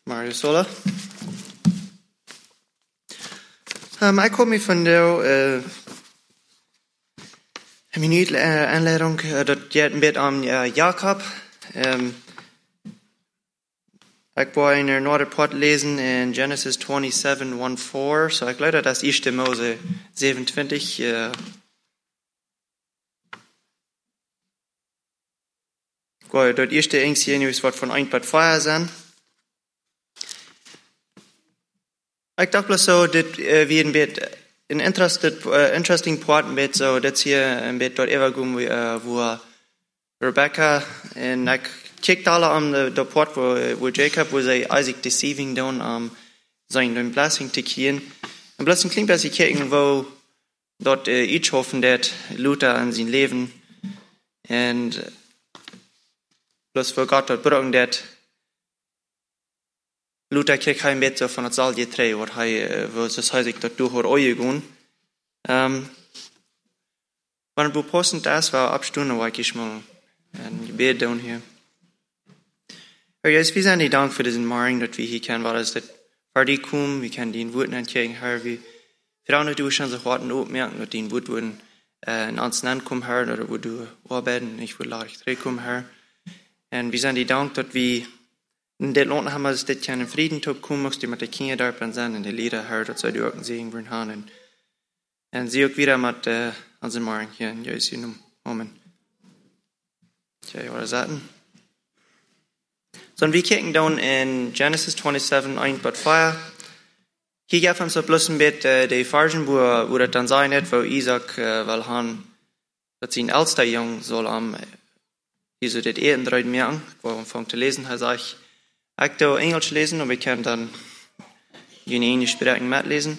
Mario Sola. Ik kom hier van de een minuut aanleiding dat je een beetje om Jacob. Ik wil in een pot lezen in Genesis 27:1-4. So ik leid dat eerste Mose 27. Ik wil dat eerste engste nieuws wat van 1:4 zijn. Ik dacht bloß so, dat wie een beetje een interesting part een beetje zo, dat hier een beetje dort overgaan, wo Rebecca en ik checked alle om de part wo Jacob was Isaac deceiving doen zijn blessing te krijgen. En blessing klinkt als ik kijken wo dort iets hoffen dat Luther in zijn leven en bloß voor God dort brengen dat Luther kreeg hij een beetje van het zal je tree, wat hij zoals hij zich dat door haar ogen gaan. Maar het passend is, waar abstunden waar ik mal een gebed doen hier. Herr Jesus, wir sind dir Dank für diesen Morgen, dass wir hier können, weil es das für dich kommen, wir können den Worten entgegen, Herr, wir fragen, dass du schon so Worten aufmerken, dass den Worten in uns kommen, Herr, oder wo du arbeiten, ich will lade dich kommen, Herr. Und wir sind dir Dank, dass wir in der Lohn haben, dass das keinen Frieden tut, kommen, dass die mit den Kindern da sind, in der Lieder, Herr, dass sie auch einen Segen bringen haben. Und sie auch wieder mit unseren Morgen hier in Jesu Namen. Tja, ich wollte sagen. So, wir kicken dann in Genesis 27, 1:4. Hier gab uns so bloß ein bisschen die Version, wo das dann sein wird, wo Isaac will haben, dass sein ältester Jung soll hier so das Ehen dreht merken, wo er anfängt zu lesen, er sagt, ich da Englisch lesen, und wir können dann in Englisch sprechen mitlesen.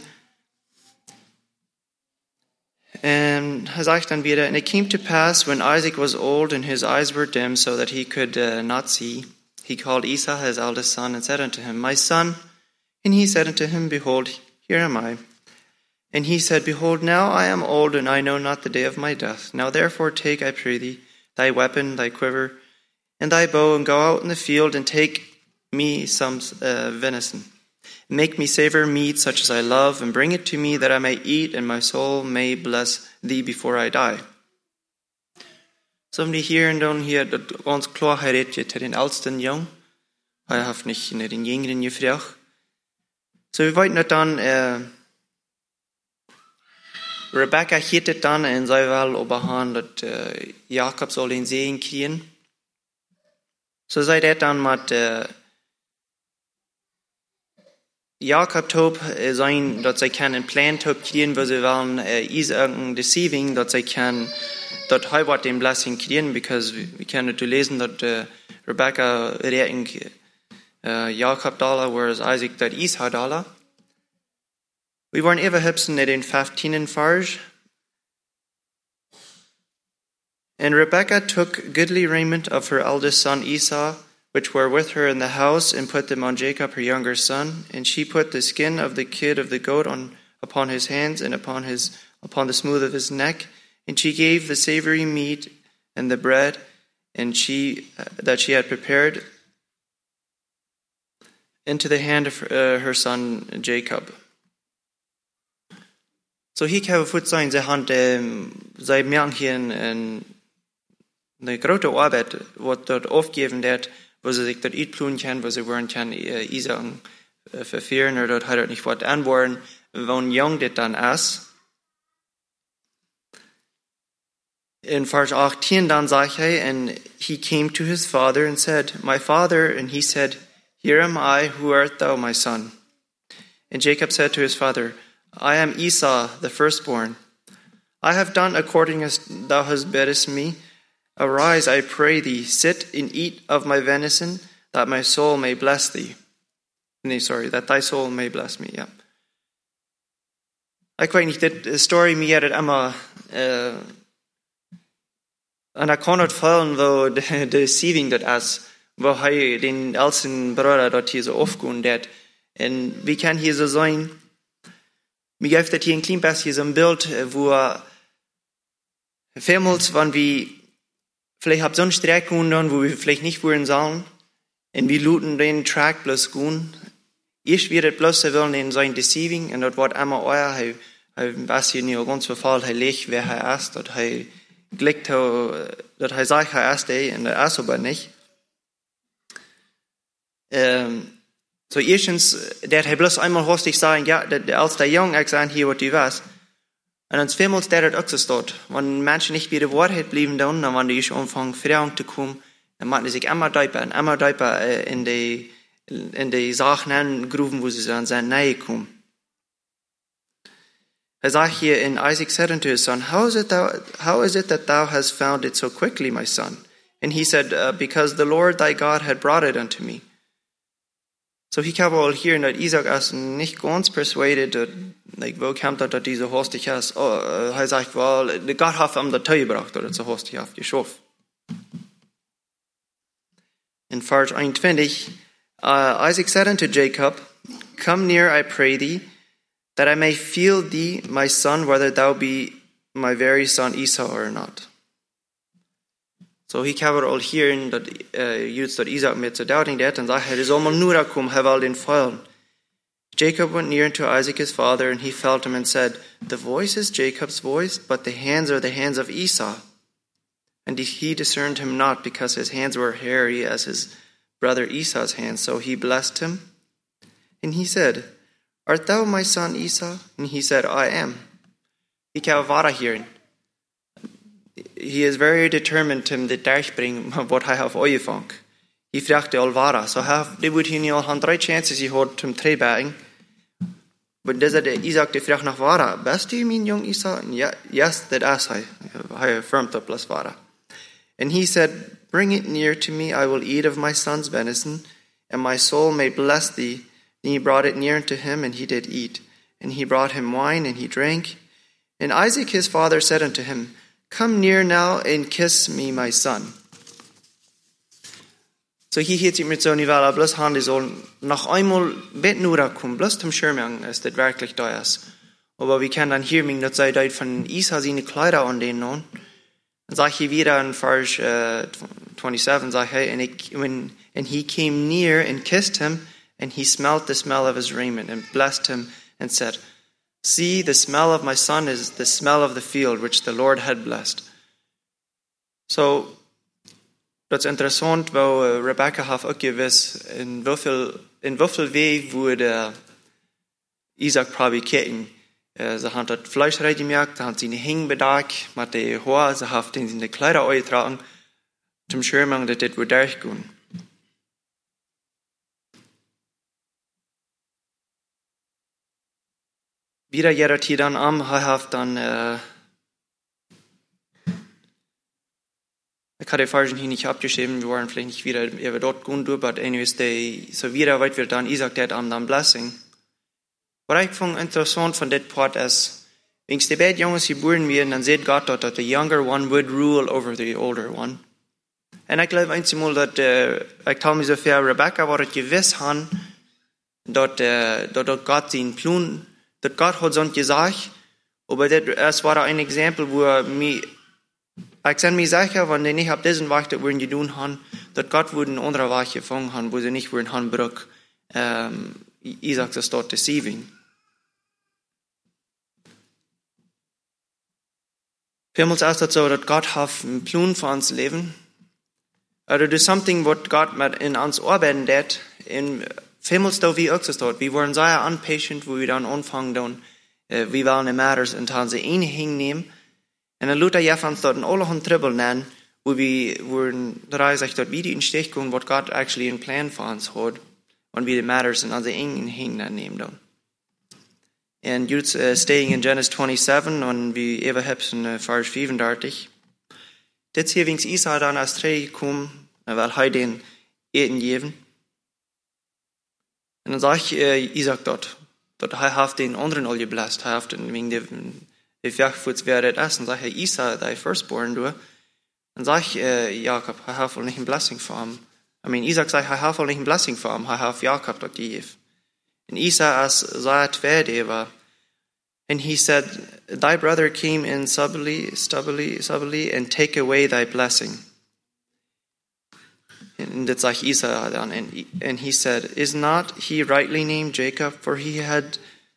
And er sagt dann wieder, and it came to pass, when Isaac was old and his eyes were dim, so that he could not see, he called Esau, his eldest son, and said unto him, My son. And he said unto him, Behold, here am I. And he said, Behold, now I am old, and I know not the day of my death. Now therefore take, I pray thee, thy weapon, thy quiver, and thy bow, and go out in the field, and take me some venison. Make me savor meat such as I love, and bring it to me, that I may eat, and my soul may bless thee before I die. So die hier und dann hier ganz klar redet je den ältesten Jung. Er hat nicht den jüngeren gefragt. So wir wollten dann Rebecca hittet dann in sei Wahl oberhand, dass Jakob soll den Segen kriegen. So sei das dann mit Jakob top sein, dass sie keinen Plan top kriegen, wo sie wollen irgendein deceiving, dass sie kann dort halbwart den Blessing kriegen, because wir können zu lesen, dass Rebecca reden Jakob dollar, whereas Isaac that Esau dollar. We weren't ever hipsen in den 15 Vers. And Rebecca took goodly raiment of her eldest son Esau, which were with her in the house, and put them on Jacob her younger son. And she put the skin of the kid of the goat upon his hands and upon the smooth of his neck. And she gave the savory meat and the bread, and that she had prepared into the hand of her son Jacob. So hier kan we voet zijn, zij merken hier een grote arbeid, wat dort aufgegeven werd, wo sie sich dort uitploen kan, wo sie worden kan Isaac verfehlen, oder dort hat er nicht wat anworden, wann jong dit dann ist. In Vers 18 dann sagt er, and he came to his father and said, My father, and he said, Here am I, who art thou, my son? And Jacob said to his father, I am Esau, the firstborn. I have done according as thou hast biddest me. Arise, I pray thee, sit and eat of my venison, that my soul may bless thee. That thy soul may bless me, ja. Ik weet niet, dit story me het immer en ik kon het vallen, wo de deceiving dat is, wo hij den ältesten Bruder dort hier so aufgehen dat. En wie kan hier so sein? Mir geeft dat hier een klein beetje so ein Bild, wo vielmals, wenn wir vielleicht ab so einen Streck gehen, wo wir vielleicht nicht wollen sollen, und wir looten den Track bloß gehen, Ich werde bloß willen in sein deceiving, und das wird immer euer, hij weiß hier nicht ganz verfall, hij leegt, wer hij ist, dat hij glikt, dat hij sagt, hij ist der, und er ist aber nicht. So erstens, dat hij bloß einmal hostig sagen, ja, als der Jung, ich sagen, hier, was du weißt. Und dann zweimal der das auch so steht. Wenn Menschen nicht bei der Wahrheit bleiben dann wenn die anfangen, Veränderung zu kommen, dann machen sie sich immer tiefer in die Sachen grooven, wo sie dann sehr nahe kommen. Er sagt hier in Isaac said unto his son, how is it that thou hast found it so quickly, my son? And he said, because the Lord thy God had brought it unto me. So hier kann man auch hören, dass Isaac ist nicht ganz persuaded, dass, wo kommt das, dass diese hostig ist? Er sagt, well, Gott hat ihm das gebracht, oder so hostig hat geschafft. In Vers 21, Isaac said unto Jacob, come near, I pray thee, that I may feel thee, my son, whether thou be my very son Esau or not. So hier kan we al hören, dass Isaac mit so doubting that, und sagt, er soll mal nur kommen, er will den feilen. Jacob went near unto Isaac his father, and he felt him and said, the voice is Jacob's voice, but the hands are the hands of Esau. And he discerned him not, because his hands were hairy as his brother Esau's hands. So he blessed him. And he said, art thou my son Esau? And he said, I am. Hier kan we vader hören. He is very determined to the durchbringen what hij heeft uitgevangen. Hij vraagt al waar. So die wordt hier niet al 3 chances gehad zum Treibergen. Maar deze de Isaac die vraagt nach waar. Best u mijn jong Isaac? Ja, yes, that is hij. Hij affirmed dat plus waar. And he said, bring it near to me, I will eat of my son's venison, and my soul may bless thee. And he brought it near unto him, and he did eat. And he brought him wine, and he drank. And Isaac his father said unto him, come near now and kiss me, my son. So hier geht es mit so einer Welle, bloß Handy soll noch einmal beten oder kommen, bloß zum Schirmen, dass das wirklich da ist. Aber wir können dann hier mit der Zeit von Esau seine Kleider an den nun. Dann sage ich wieder in Vers 27, sage hey, and he came near and kissed him, and he smelt the smell of his raiment, and blessed him, and said, see, the smell of my son is the smell of the field which the Lord had blessed. So, dat is interessant, weil Rebecca hat auch gewiss, in wieviel Weg wurde Isaac probiert kicken. Sie haben das Fleisch reingemerkt, sie haben seine Hänge bedeckt, mit den Haaren, sie haben seine Kleider eingetragen, zum Schirmen, dass das wird durchgehen. Wieder jeder hier dann am, hat dann, ich hatte die Versen hier nicht abgeschrieben, wir waren vielleicht nicht wieder über dort gehen, aber anyways, so wieder weit wird dann Isaac der am dann Blessing. Was ich fand interessant von dem Part ist, wenn die beiden Jungs geboren werden, dann sieht Gott dort, dass the younger one would rule over the older one. Und ich glaube einmal, dass, ich tue mir so viel, Rebecca war das gewiss haben, dass Gott seinen Plan, dass Gott hat so gesagt, aber das war ein Exempel, wo ich bin mir sicher, wenn die nicht auf diesen Weg das würden getan haben, dass Gott einen anderen Weg gefangen haben, wo sie nicht würden haben, Brück, Isaac das dort deceiving. Vielmals ist das so, dass Gott hat einen Plan für uns Leben. Oder das ist something, was Gott mit in uns arbeiten wird. Vielmals da wie auch so dort. Wir waren sehr unpatient, wo wir dann anfangen, dann, wir wollen die Matters und dann sie einen hinnehmen. Und dann Luther ja uns dort in alle Hand Tribbel nennen, wo wir wurden, da sich dort wieder in Stich kommen, was Gott actually einen Plan für uns hat. Und wie die Matters und dann sie einen hinnehmen dann. And you're staying in Genesis 27, und wir eben haben in Vers 35. Jetzt hier wings Isaac dann als Dreh gekommen, weil er den Eten geben. Und dann sagt Isaac dort er hat den anderen alle gebläst, er hat den wegen der Werkfuß wäre das, und sagt Isaac, thy firstborn, du. Dann sagt Jakob, er hat wohl nicht ein Blessing für ihn. Isaac sagt, er hat wohl nicht ein Blessing für ihn, er hat Jakob dort gegeben. And Esau saw it where and he said, thy brother came in subtly, and take away thy blessing. And that's like Esau then. And he said, is not he rightly named Jacob? For he had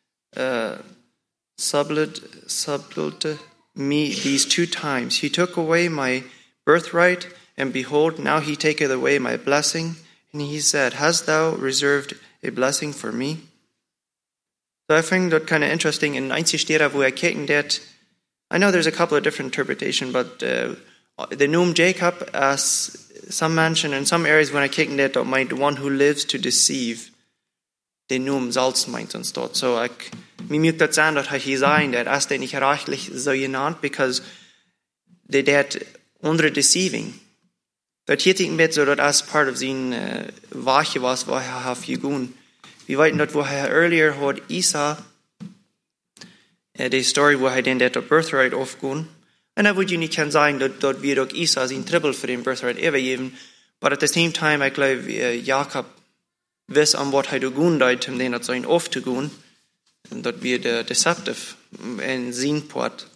subdued me these 2 times. He took away my birthright, and behold, now he taketh away my blessing. And he said, hast thou reserved a blessing for me? So I find that kind of interesting. In 90 steder, wo kijken that, I know there's a couple of different interpretations, but the name Jacob, as some mention in some areas when I kijken that meint the one who lives to deceive. The name Salz meint uns dort. So mir mögt das sein, dass he sagen, that as they nicht rechtlich so genannt, because they that under deceiving. Dat hier ik met so, that as part of zijn wache was, wo have gegaan. Wir weiten dort, wo earlier had Esau, the story wo den that birthright aufgehen. And I would you nicht sagen, that wir doch Esau sein Triple für den birthright übergeben. But at the same time, I glaube, Jakob wiss an was do gehen deit, den dat sein aufzugehen. Und dat wir der deceptive in sein Part.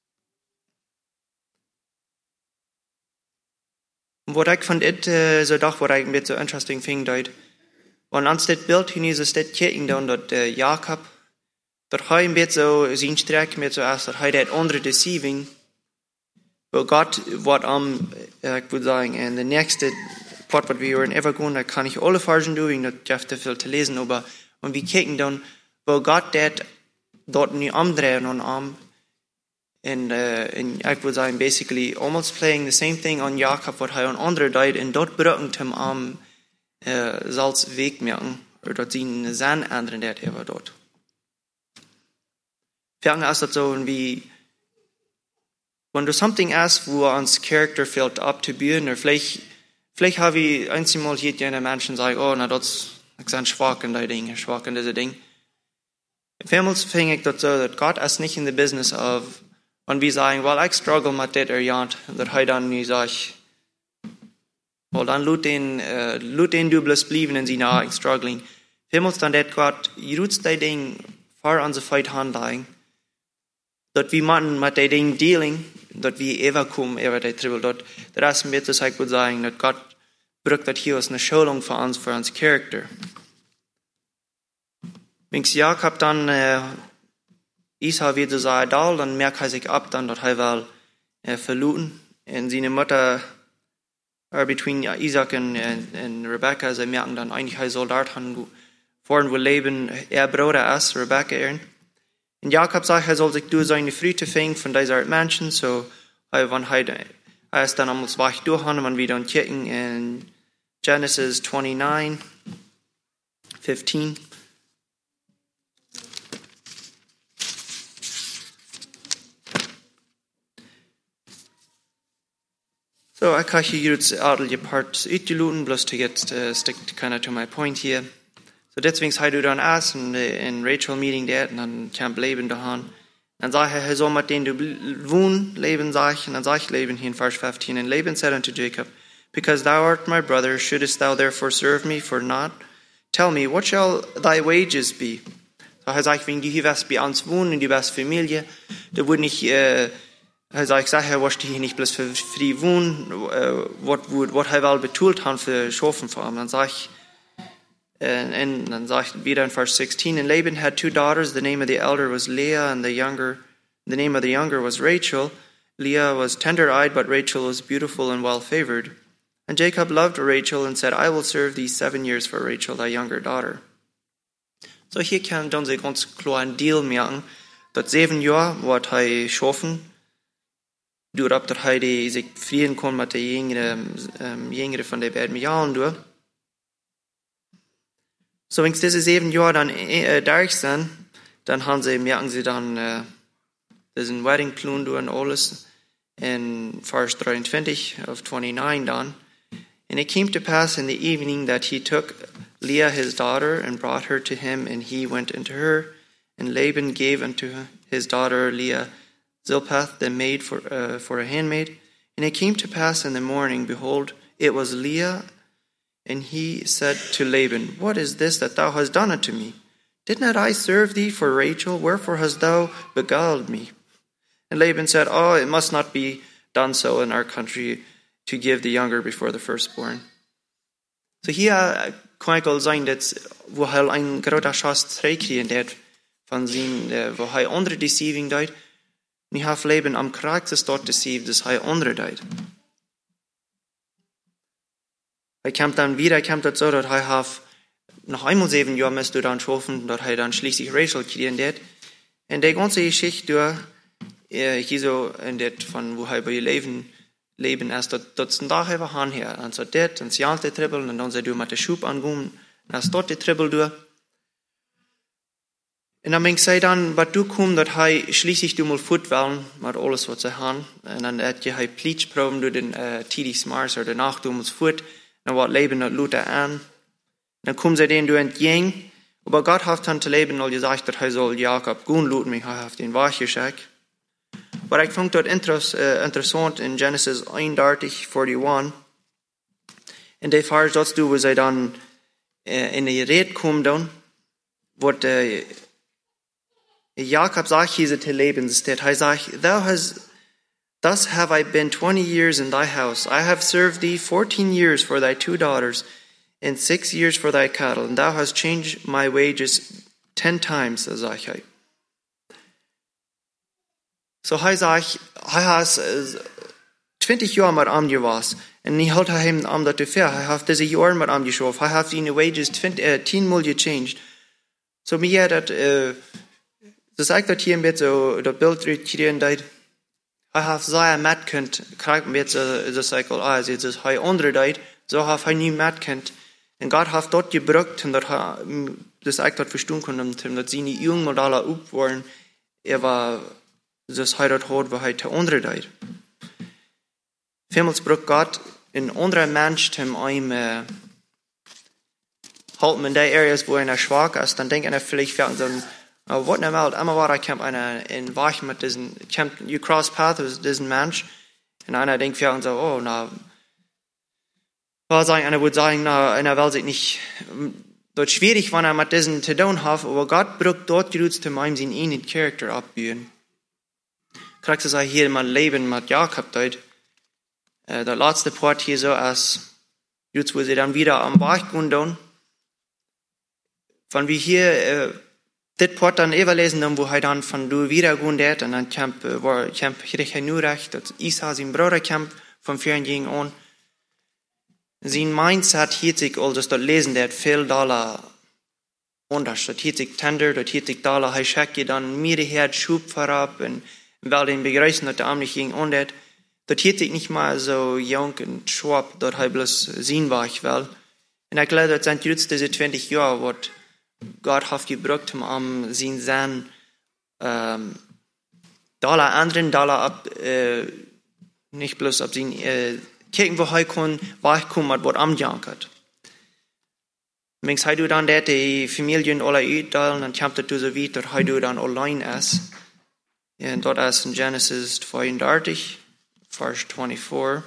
Wat ik van dit zo dacht, wat ik een beetje interesting vind, dat wanneer ons dit beeld in is dit kijken dan dat Jacob, dat hij een beetje zo zijn strek met zo als dat hij dat andere deceiving, wel God wat ik wil zeggen, en de nächste part wat we horen even gaan, dat kan ik alle versen doen, dat je te veel te lezen, maar en we kijken dan, wel God dat nu omdraaien en And I would say basically almost playing the same thing on Jakob, what hij on andere deed, en dat brengt hem zelfs weg merken, or dat zien zijn anderen dat hij dort. Vergangen als dat zo wie, wenn du something is, wo ons character fehlt ab zu bauen, or vielleicht habe ich einmal jeder Menschen sagen, oh, na das ist schwach in die Dinge, schwach in diese Dinge. Vielmals finde ich das so, dass Gott ist nicht in the business of und wir sagen, well, ich struggle mit das jant, dass er dann nicht sagt, well, dann lut den du bloß bleiben in sie nach, ich struggling. Vielmals dann das Gott, jutzt die Ding vor unsere Feit handeln, dass wir mit den Dingen dealen, dass wir überkommen, über die Tribbel, dass das ist mit, dass ich würde sagen, dass Gott braucht das hier als eine Schulung für uns Charakter. Wenn Jakob dann Esau wieder so da, dann merkt er sich ab, dann, dass er will verluten. Und seine Mutter, between Isaac und Rebecca, sie merken dann eigentlich, er soll dort vorn wo leben, Bruder ist, Rebecca. Und Jakob sagt, er soll sich durch seine Früchte fängen von dieser Art Menschen, so, wenn er ist dann einmal wach durchhauen, wenn wir dann kicken in Genesis 29, 15. So, I can hier jetzt adelige Parts uitgelooten, bloß to get stick kind of to my point here. So, deswegen sei du dann erst in Rachel meeting der, und dann kann leben dahan. Dann sag er soll mit denen du wohnen, leben, sag ich, und dann sag ich leben hier in Vers 15. And Laban said unto Jacob, because thou art my brother, shouldest thou therefore serve me for naught? Tell me, what shall thy wages be? So, er sagt, wenn du hier wirst bei uns wohnen, in die beste Familie, da würde nicht, also ich sage, was die hier nicht bloß für frei wohnen, was er wohl betult haben für Schafen vor allem. Dann sage ich wieder in Vers 16, and Laban had 2 daughters, the name of the elder was Leah, and the name of the younger was Rachel. Leah was tender-eyed, but Rachel was beautiful and well-favored. And Jacob loved Rachel and said, I will serve thee 7 years for Rachel, thy younger daughter. So hier kann dann sich ganz klar ein Deal merken, dass 7 Jahre, was er schaffen, doordat dat hij zich vrienden kon met de jongeren van de beiden jaren door. So, wenn diese 7 Jahre dann durch sind, dann merken sie dann diesen Wedding Plan durch und alles in Vers 23 of 29 dann. And it came to pass in the evening that he took Leah his daughter and brought her to him, and he went into her, and Laban gave unto his daughter Leah Zilpath, the maid for a handmaid. And it came to pass in the morning, behold, it was Leah. And he said to Laban, what is this that thou hast done unto me? Did not I serve thee for Rachel? Wherefore hast thou beguiled me? And Laban said, oh, it must not be done so in our country to give the younger before the firstborn. So hier kann es sein, dass wo er ein großer Schatz kriegen wird von sin, wo er andere deceiving deed, nie hat Leben am Charakter dort deceived, dass er andere deed. Er kommt dann wieder, kommt das so, dass er hat noch einmal 7 Jahre müsst du dann schaffen, dass er dann schließlich Rachel kriegen wird. Und die ganze Geschichte, hier so, in det von wo er bei Leben erst dort sind da einfach han her, und so det, und sie alte Tribbel, und dann sei du mit der Schub angehen, und erst dort die Tribbel durch. Und dann sei dann, was du kommst, dass er schließlich du mal fort wollen, mit alles, was sie haben, und dann hat er Pleitschproben durch den Tidis Mars oder danach du musst fort, dann wird Leben und Luther an. Dann kommen sie denen du entgegen, aber Gott hat dann zu Leben all gesagt, dass er soll Jakob gehen lassen, mich hat den Wahrheit geschickt. Aber ich fand dort interessant in Genesis 31:41. In der Fall dort du, wo sie dann in die Rede kommen, dann, wo Jakob sagt, hier zu Leben, er sagt, thus have I been 20 years in thy house. I have served thee 14 years for thy 2 daughters, and 6 years for thy cattle, and thou hast changed my wages 10 times, sagt er. So er sagt, er hat 20 Jahre mit ihm gewesen, und ich halte ihm am das fair. Er hat diese Jahre mit ihm geschafft. Er hat seine Wages 10 Mal gechanged. So mir das sagt das hier ein bisschen so, das Bild rekrutieren, dass er hat sehr matt könnt, kriegt mir jetzt das Cycle, also jetzt ist er andere Zeit, so hat er nie matt könnt. Und Gott hat dort gebrückt, und das sagt dort verstehen können, dass seine jungen Modelle up waren, war das heute hat, wo er der andere Zeit. Vielmals braucht Gott in anderer Mensch zum einem halt in den Areas, wo er schwach ist, dann denkt er vielleicht so, was in der Welt, einmal war er in Wach mit diesen, you cross path with diesen Mensch, und einer denkt so, oh, na, einer würde sagen, na, einer will sich nicht, dort schwierig, wenn er mit diesen zu tun hat, aber Gott braucht dort genutzt, um ihm seinen eigenen Charakter abzubauen. Kriegst du hier mein Leben mit Jakob dort, der letzte Part hier so, als, jetzt wo sie dann wieder am Wach gehen, wenn wir hier, das Part dann überlesen, wo er dann von du wieder gehen wird, und dann kämpft richtig nur recht, dass Isa, sein Bruder, kämpft von vielen gegen an. Sein Mindset hielt sich, all das dort lesen, der hat viel Dollar anders. Das hielt sich tender, das hielt sich Dollar, er schickt dann mir die Herd Schub vorab, und weil den begreifen, dass der Arm nicht ging an, das hielt sich nicht mal so jung und schwab, dort er bloß sehen war ich will. Und ich glaube, das sind jetzt diese 20 Jahre, wo Gott hat gebraucht, um sein Dollar anderen Dollar ab, nicht bloß ab sein, kijken wo er kann, wegkommen, was am jankert. Wenn du dann die Familien alle uitdelen, dann kommt du so weit, dass du dann allein ist. Und dort ist in Genesis 32, Vers 24.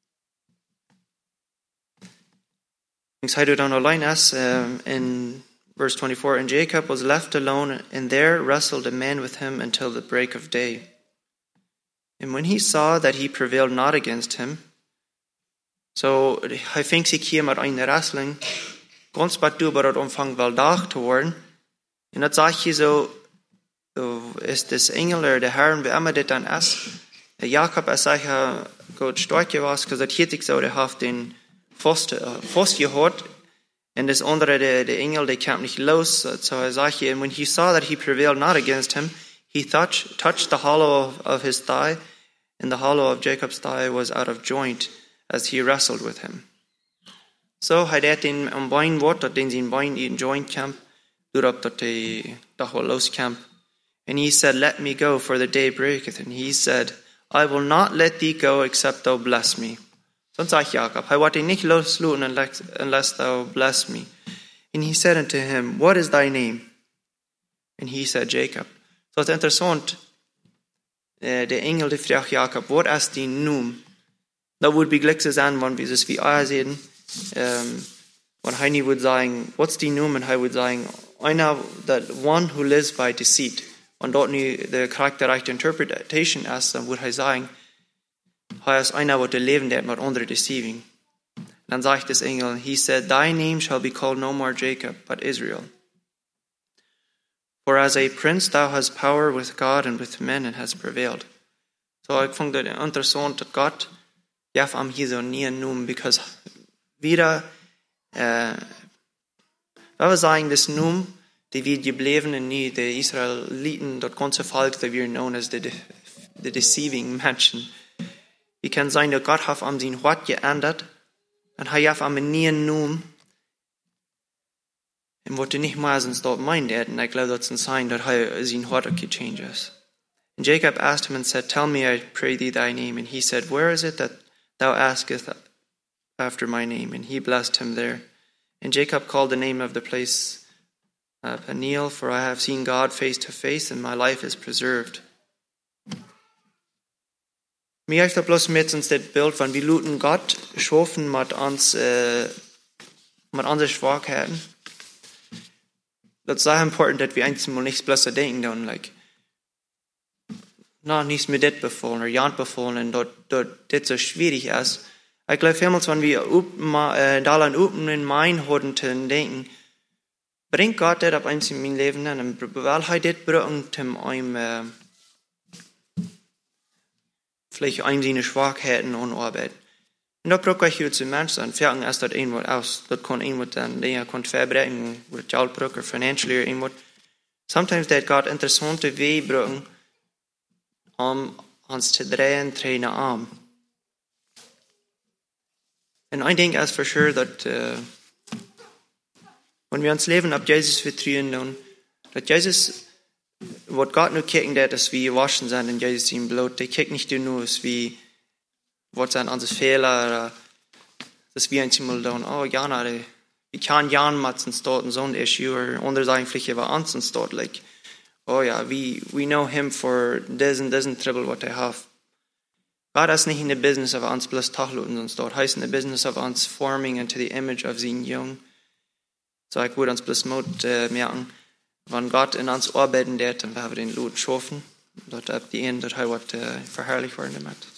Wenn du dann allein ist, in Verse 24, and Jacob was left alone, and there wrestled a man with him until the break of day. And when he saw that he prevailed not against him, so hij fängt sich hier mit einer Wrestling, ganz bald über das Umfang wel dag zu worden. Und das sagt hier so, ist das Engel oder der Herr, wie immer das dann ist. Jakob ist sicher gut stark gewesen, weil das hier sich so, der hat den Faust gehört. And this under the Engel, they kept nicht los. So er sagt hier, and when he saw that he prevailed not against him, he touched the hollow of his thigh, and the hollow of Jacob's thigh was out of joint as he wrestled with him. So hij deed den am Bein wordt, dat den zijn Bein in joint camp, doorop dat hij toch wel los camp. And he said, let me go, for the day breaketh. And he said, I will not let thee go, except thou bless me. Sonst sagt Jakob, hij wordt ihn nicht loslassen unless thou bless me. And he said unto him, what is thy name? And he said, Jacob. So het is interessant, der Engel die fragt Jakob, what is dein Name? Dat would be gelijk zijn, wanneer we wie aanzien. When hij would sagen, what's dein Name? And hij would sagen, I know that one who lives by deceit. Und dort nu de charakterreiche interpretation ist, dann würde hij sagen, hij is einer, wat de leven deed met andere deceiving. Dann sagt das Engel, he said, thy name shall be called no more Jacob, but Israel. For as a prince thou hast power with God and with men and hast prevailed. So ik vond het interessant dat God gaf hem hier zo'n nieuwe noem, because wieder, we zeggen das noem, die wir gebleven en nu, de Israeliten, dat ganze volk, dat we known as the deceiving menschen. Het kan zijn dat God heeft hem zijn hart geändert, en hij heeft hem een nieuwe noem, en wat hij niet meer zijn dat meint, en ik geloof dat het een sign dat hij zijn hart ook gechanged is. And Jacob asked him and said, tell me, I pray thee, thy name. And he said, where is it that thou askest after my name? And he blessed him there. And Jacob called the name of the place Peniel, for I have seen God face to face, and my life is preserved. Mir heeft dat bloß met ons dit beeld van wie luten God schoffen met onze Schwachheiten. Dat is sehr important, dat we einmal nichts bloß denken, dann, like, nichts mir dit befohlen, oder jant befohlen, dat dit so schwierig ist. Ich glaube, vielmals, wenn wir daran open in mein Hoden zu denken, bringt Gott das auf eins in mein Leben an, und weil er das bringt, einem, vielleicht einem seine Schwachheiten und Arbeit. Und da brauche ich hier zu Menschen, und fertig ist das irgendwas aus. Das kann irgendwas dann, der kann verbrechen, oder Geld brauchen, financially, oder irgendwas. Sometimes that Gott interessante Wege brauchen, uns zu drehen nach Arm. Und ich denke as for sure, dass, wenn wir uns Leben auf Jesus vertrauen, dann, dass Jesus, was Gott nur kicken, dass wir waschen sind in Jesus im Blut, der kickt nicht nur, was sind unsere Fehler, oder, dass wir einmal dann, oh, ja, wir können ja mit uns dort und so ein Issue, oder andere sagen vielleicht über uns dort, like, oh ja, we know him for this and trouble what they have. God is nicht in the business of uns bloß tachluten uns dort. Heißt in the business of uns forming into the image of sein Jung. So ich würde uns bloß Mut merken, wenn Gott in uns arbeiten wird, dann werden wir den Lut schaffen. Dort ab die Ende, dort wird verherrlicht werden damit.